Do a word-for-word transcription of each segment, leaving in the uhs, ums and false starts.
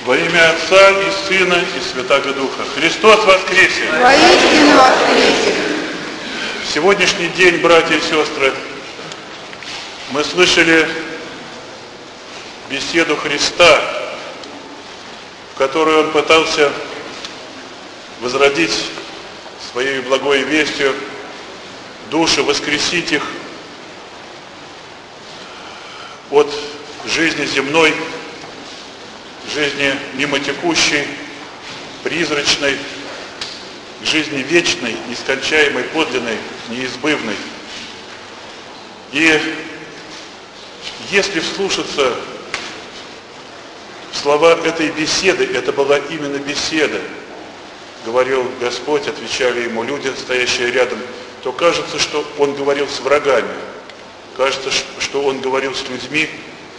Во имя Отца и Сына и Святаго Духа. Христос воскресе! Воистину воскресе! В сегодняшний день, братья и сестры, мы слышали беседу Христа, в которой Он пытался возродить своей благой вестью души, воскресить их от жизни земной, жизни мимотекущей, призрачной, к жизни вечной, нескончаемой, подлинной, неизбывной. И если вслушаться в слова этой беседы, это была именно беседа, говорил Господь, отвечали Ему люди, стоящие рядом, то кажется, что Он говорил с врагами, кажется, что Он говорил с людьми,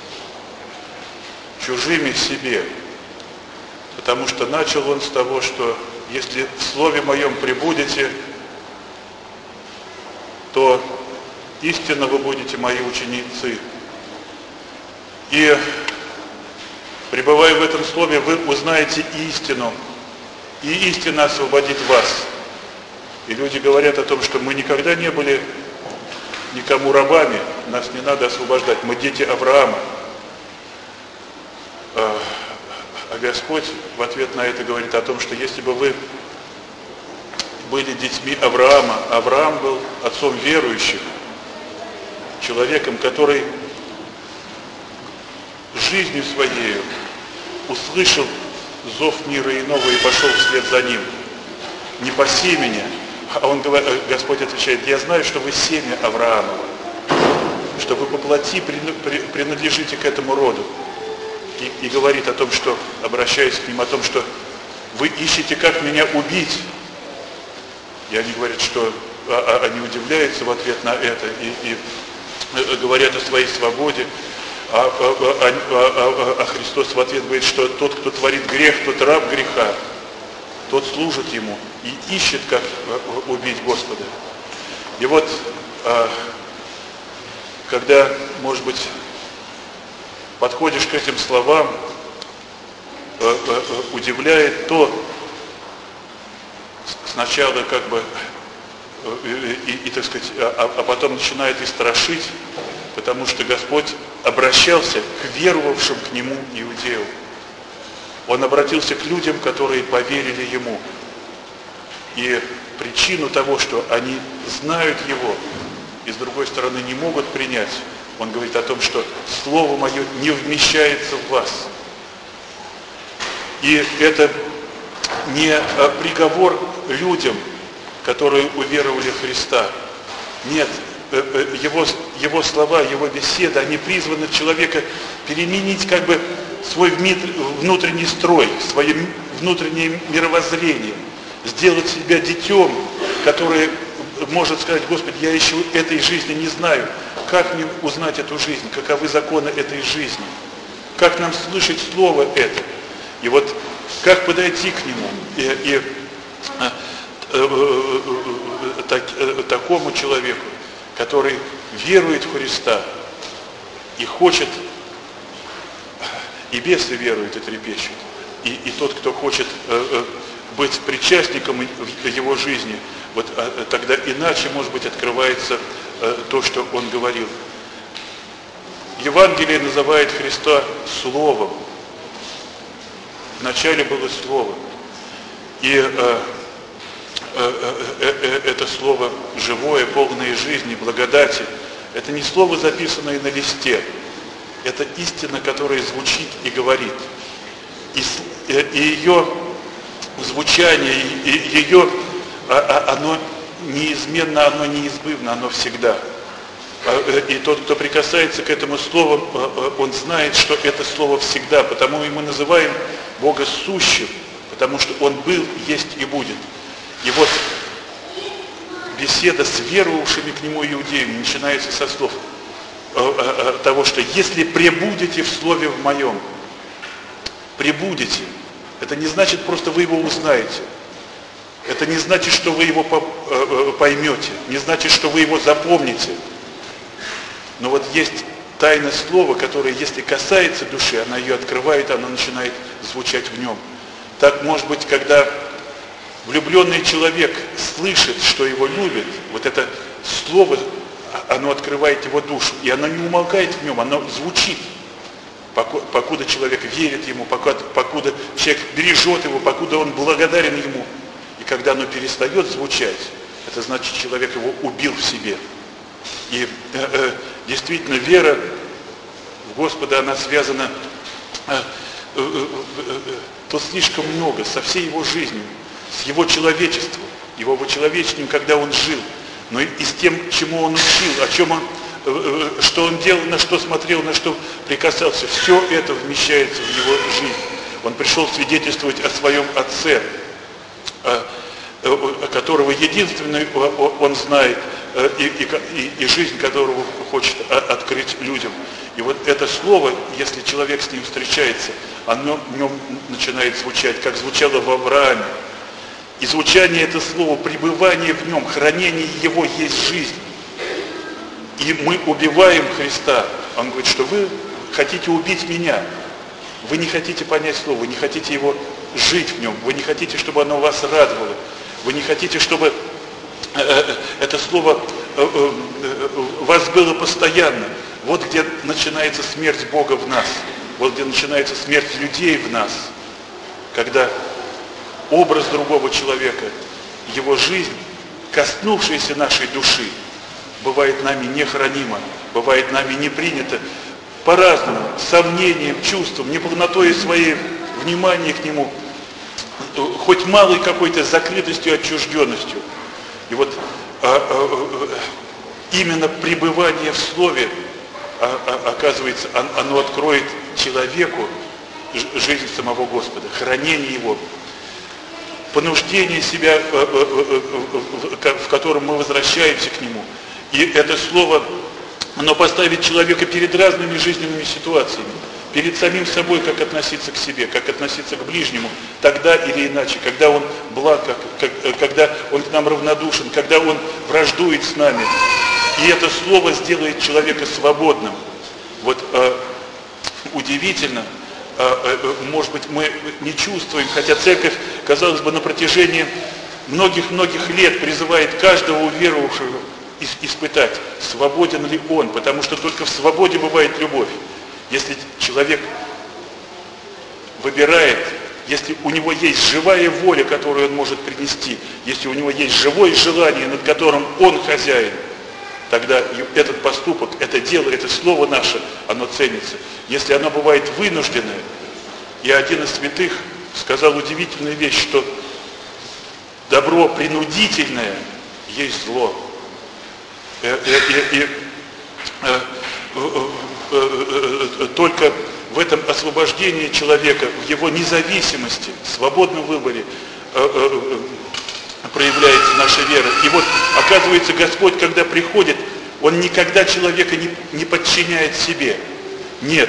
чужими себе, потому что начал Он с того, что если в Слове Моем пребудете, то истинно вы будете Мои ученицы. И пребывая в этом Слове, вы узнаете истину, и истина освободит вас. И люди говорят о том, что мы никогда не были никому рабами, нас не надо освобождать, мы дети Авраама. А Господь в ответ на это говорит о том, что если бы вы были детьми Авраама, Авраам был отцом верующих, человеком, который жизнью своей услышал зов мира иного и пошел вслед за ним. Не по семени, а он, Господь отвечает: я знаю, что вы семя Авраамова, что вы по плоти принадлежите к этому роду. И, и говорит о том, что, обращаясь к ним, о том, что вы ищете, как меня убить. И они говорят, что а, а, они удивляются в ответ на это и, и говорят о своей свободе. А, а, а, а, а Христос в ответ говорит, что тот, кто творит грех, тот раб греха, тот служит ему и ищет, как убить Господа. И вот, а, когда, может быть, подходишь к этим словам, э, э, удивляет то, сначала как бы, э, и, и, так сказать, а, а потом начинает и страшить, потому что Господь обращался к веровавшим к Нему иудеям. Он обратился к людям, которые поверили Ему. И причину того, что они знают Его, и с другой стороны не могут принять, Он говорит о том, что Слово Мое не вмещается в вас. И это не приговор людям, которые уверовали в Христа. Нет, его, его слова, его беседы, они призваны человека переменить как бы свой внутренний строй, свое внутреннее мировоззрение, сделать себя детем, которое может сказать: Господи, я еще этой жизни не знаю. Как мне узнать эту жизнь? Каковы законы этой жизни? Как нам слышать Слово это? И вот как подойти к Нему? И, и э, э, э, так, э, такому человеку, который верует в Христа и хочет, и бесы веруют и трепещут, и, и тот, кто хочет э, э, быть причастником Его жизни, вот э, тогда иначе, может быть, открывается э, то, что Он говорил. Евангелие называет Христа Словом. Вначале было Слово. И э, э, э, э, это Слово живое, полное жизни, благодати. Это не Слово, записанное на листе. Это истина, которая звучит и говорит. И, и ее звучание, и ее, оно неизменно, оно неизбывно, оно всегда. И тот, кто прикасается к этому слову, он знает, что это слово всегда, потому мы называем Бога сущим, потому что Он был, есть и будет. И вот беседа с веровавшими к Нему иудеями начинается со слов того, что если пребудете в Слове в Моем, пребудете, это не значит просто вы Его узнаете. Это не значит, что вы Его поймете, не значит, что вы Его запомните. Но вот есть тайна слова, которая, если касается души, она ее открывает, она начинает звучать в нем. Так, может быть, когда влюбленный человек слышит, что его любят, вот это слово, оно открывает его душу, и оно не умолкает в нем, оно звучит, покуда человек верит ему, покуда, покуда человек бережет его, покуда он благодарен ему. И когда оно перестает звучать, это значит, человек его убил в себе. И э, э, действительно, вера в Господа, она связана э, э, э, э, то слишком много со всей его жизнью, с его человечеством, его вочеловечением, когда он жил, но и, и с тем, чему он учил, о чем он, э, э, что он делал, на что смотрел, на что прикасался. Все это вмещается в его жизнь. Он пришел свидетельствовать о своем Отце, э, э, которого единственный он знает, И, и, и жизнь которого хочет открыть людям. И вот это слово, если человек с ним встречается, оно в нем начинает звучать, как звучало в Аврааме. И звучание это слово, пребывание в нем, хранение его есть жизнь. И мы убиваем Христа. Он говорит, что вы хотите убить меня. Вы не хотите понять слово, вы не хотите его жить в нем, вы не хотите, чтобы оно вас радовало, вы не хотите, чтобы это слово у вас было постоянно. Вот где начинается смерть Бога в нас. Вот где начинается смерть людей в нас. Когда образ другого человека, его жизнь, коснувшаяся нашей души, бывает нами нехранима, бывает нами не принята по-разному, сомнением, чувством, неполнотой своей внимания к нему, хоть малой какой-то закрытостью, отчужденностью. И вот а, а, именно пребывание в Слове, а, а, оказывается, оно откроет человеку жизнь самого Господа, хранение Его, понуждение себя, в котором мы возвращаемся к Нему. И это Слово, оно поставит человека перед разными жизненными ситуациями, перед самим собой, как относиться к себе, как относиться к ближнему, тогда или иначе, когда он благ, как, как, когда он к нам равнодушен, когда он враждует с нами. И это слово сделает человека свободным. Вот э, удивительно, э, э, может быть, мы не чувствуем, хотя церковь, казалось бы, на протяжении многих-многих лет призывает каждого уверовавшего испытать, свободен ли он, потому что только в свободе бывает любовь. Если человек выбирает, если у него есть живая воля, которую он может принести, если у него есть живое желание, над которым он хозяин, тогда этот поступок, это дело, это слово наше, оно ценится. Если оно бывает вынужденное, и один из святых сказал удивительную вещь, что добро принудительное есть зло. И, и, и, и, только в этом освобождении человека, в его независимости, свободном выборе проявляется наша вера. И вот, оказывается, Господь, когда приходит, Он никогда человека не, не подчиняет себе. Нет.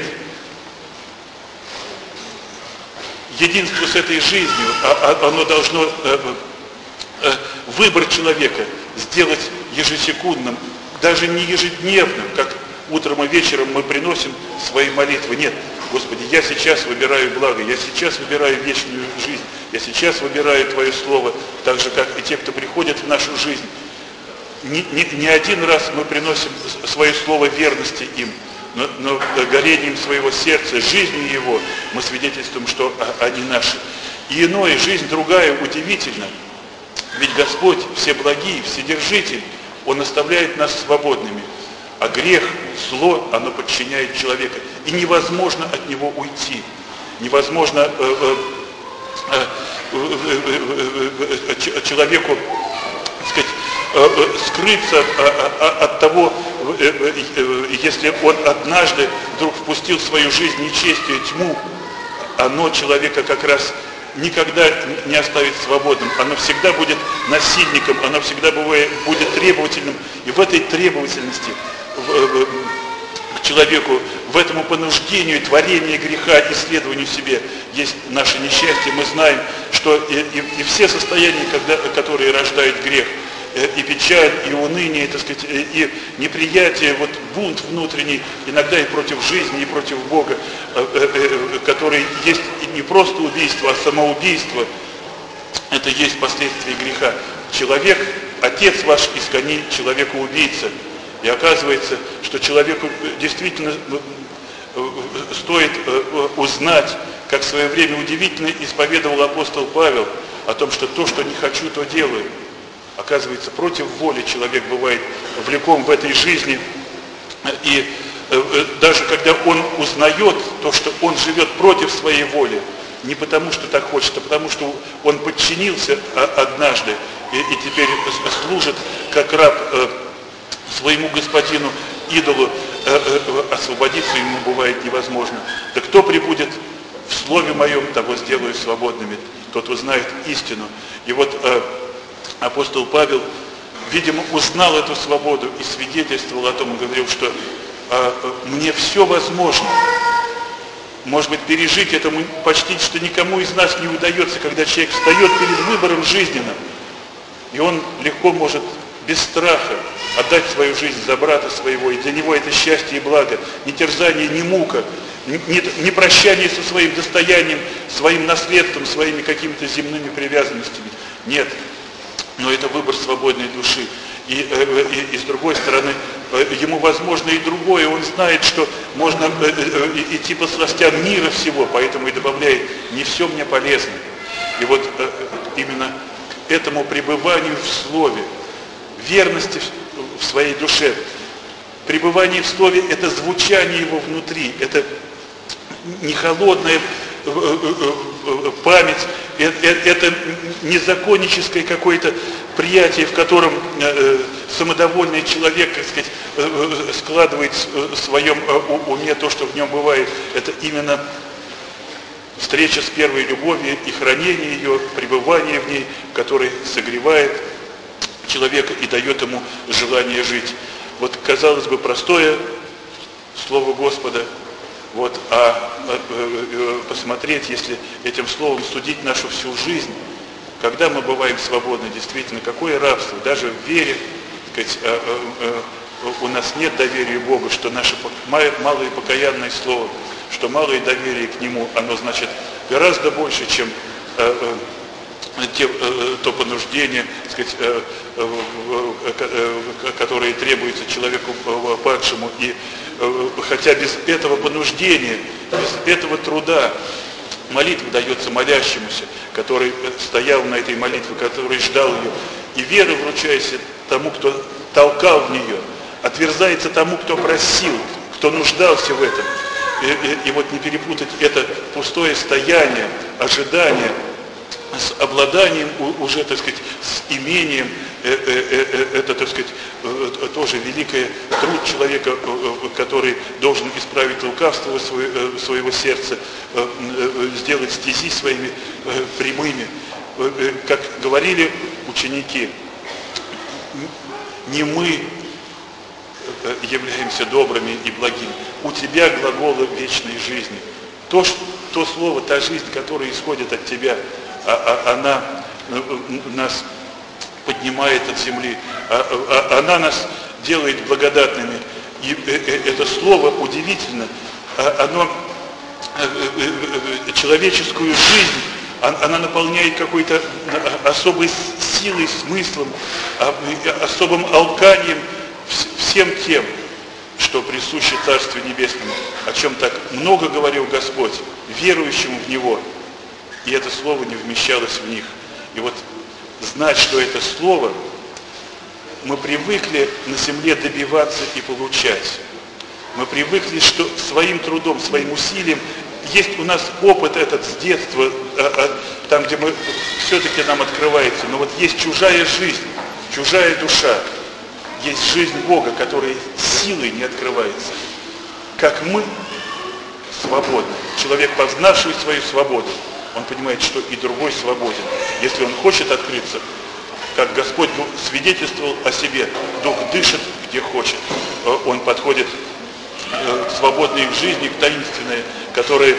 Единство с этой жизнью, оно должно выбор человека сделать ежесекундным, даже не ежедневным, как утром и вечером мы приносим свои молитвы. Нет, Господи, я сейчас выбираю благо, я сейчас выбираю вечную жизнь, я сейчас выбираю Твое Слово, так же, как и те, кто приходит в нашу жизнь. Не, не, не один раз мы приносим свое Слово верности им, но, но горением своего сердца, жизнью его, мы свидетельствуем, что они наши. И иное, жизнь другая, удивительна. Ведь Господь, всеблагий, вседержитель, Он оставляет нас свободными. А грех, зло, оно подчиняет человека. И невозможно от него уйти. Невозможно э, э, э, э, э, человеку, так сказать, э, э, скрыться э, от того, э, э, э, если он однажды вдруг впустил в свою жизнь нечестие, тьму, оно человека как раз никогда не оставит свободным. Оно всегда будет насильником, оно всегда бывает, будет требовательным. И в этой требовательности к человеку, в этому понуждению, творению греха, исследованию себе есть наше несчастье. Мы знаем, что и, и, и все состояния, когда, которые рождают грех, и печаль, и уныние, так сказать, и неприятие, вот бунт внутренний, иногда и против жизни, и против Бога, который есть не просто убийство, а самоубийство. Это есть последствия греха. Человек, отец ваш из коней, человека-убийца. И оказывается, что человеку действительно стоит узнать, как в свое время удивительно исповедовал апостол Павел, о том, что то, что не хочу, то делаю. Оказывается, против воли человек бывает влеком в этой жизни. И даже когда он узнает то, что он живет против своей воли, не потому, что так хочет, а потому, что он подчинился однажды и, и теперь служит как раб своему господину, идолу, освободиться ему бывает невозможно. Да кто прибудет в слове моем, того сделаю свободными, тот узнает истину. И вот э, апостол Павел, видимо, узнал эту свободу и свидетельствовал о том, и говорил, что э, э, мне все возможно. Может быть, пережить это почти что никому из нас не удается, когда человек встает перед выбором жизненным, и он легко может без страха отдать свою жизнь за брата своего, и для него это счастье и благо, ни терзание, ни мука, ни, ни прощание со своим достоянием, своим наследством, своими какими-то земными привязанностями. Нет, но это выбор свободной души. И, и, и с другой стороны, ему возможно и другое, он знает, что можно идти по сластям мира всего, поэтому и добавляет: не все мне полезно. И вот именно к этому пребыванию в Слове, верности в своей душе, пребывание в Слове — это звучание его внутри, это не холодная память, это не законническое какое-то приятие, в котором самодовольный человек, так сказать, складывает в своем уме то, что в нем бывает. Это именно встреча с первой любовью и хранение ее, пребывание в ней, который согревает человека и дает ему желание жить. Вот, казалось бы, простое слово Господа, вот, а, а посмотреть, если этим словом судить нашу всю жизнь, когда мы бываем свободны, действительно, какое рабство, даже в вере, так сказать, а, а, а, у нас нет доверия Богу, что наше малое покаянное слово, что малое доверие к Нему, оно значит гораздо больше, чем а, а, Те, то понуждение, так сказать, которое требуется человеку падшему. И хотя без этого понуждения, без этого труда молитва дается молящемуся, который стоял на этой молитве, который ждал ее, и вера вручается тому, кто толкал в нее, отверзается тому, кто просил, кто нуждался в этом. И, и, и вот не перепутать это пустое стояние, ожидание с обладанием уже, так сказать, с имением, это, так сказать, тоже великий труд человека, который должен исправить лукавство своего сердца, сделать стези своими прямыми. Как говорили ученики, не мы являемся добрыми и благими, у тебя глаголы вечной жизни. То, то слово, та жизнь, которая исходит от тебя, она нас поднимает от земли, она нас делает благодатными. И это слово удивительно, оно человеческую жизнь, она наполняет какой-то особой силой, смыслом, особым алканием, всем тем, что присуще Царству Небесному, о чем так много говорил Господь, верующим в Него. И это слово не вмещалось в них. И вот знать, что это слово, мы привыкли на земле добиваться и получать. Мы привыкли, что своим трудом, своим усилием, есть у нас опыт этот с детства, там, где мы, все-таки нам открывается, но вот есть чужая жизнь, чужая душа, есть жизнь Бога, которая силой не открывается. Как мы свободны. Человек, познавший свою свободу, он понимает, что и другой свободен. Если он хочет открыться, как Господь свидетельствовал о себе, Дух дышит, где хочет. Он подходит к свободной жизни, к таинственной, которая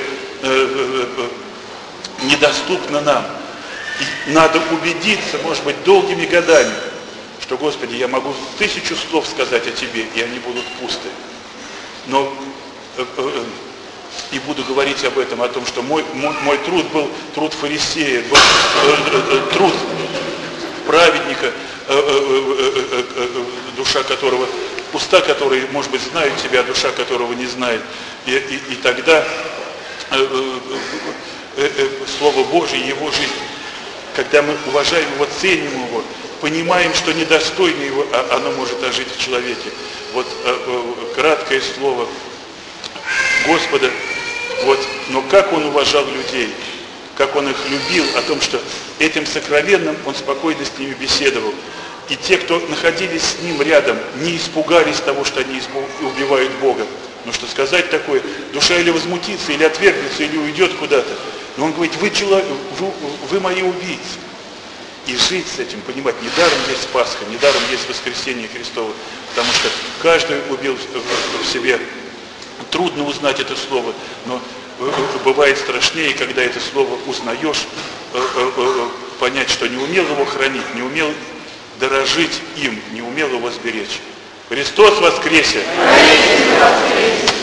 недоступна нам. И надо убедиться, может быть, долгими годами, что что, Господи, я могу тысячу слов сказать о Тебе, и они будут пусты. Но э, э, и буду говорить об этом, о том, что мой, мой, мой труд был труд фарисея, был э, э, труд праведника, э, э, э, э, э, душа которого, уста которые, может быть, знают Тебя, а душа которого не знает. И, и, и тогда э, э, э, э, Слово Божие, Его жизнь, когда мы уважаем Его, ценим Его, понимаем, что недостойно Его, а оно может ожить в человеке. Вот э, э, краткое слово Господа, вот, но как Он уважал людей, как Он их любил, о том, что этим сокровенным Он спокойно с ними беседовал. И те, кто находились с Ним рядом, не испугались того, что они убивают Бога. Ну что сказать такое, душа или возмутится, или отвергнется, или уйдет куда-то. Но Он говорит, вы, человек, вы, вы мои убийцы. И жить с этим, понимать, недаром есть Пасха, недаром есть воскресение Христово, потому что каждый убил в себе. Трудно узнать это слово, но бывает страшнее, когда это слово узнаешь, понять, что не умел его хранить, не умел дорожить им, не умел его сберечь. Христос воскресе!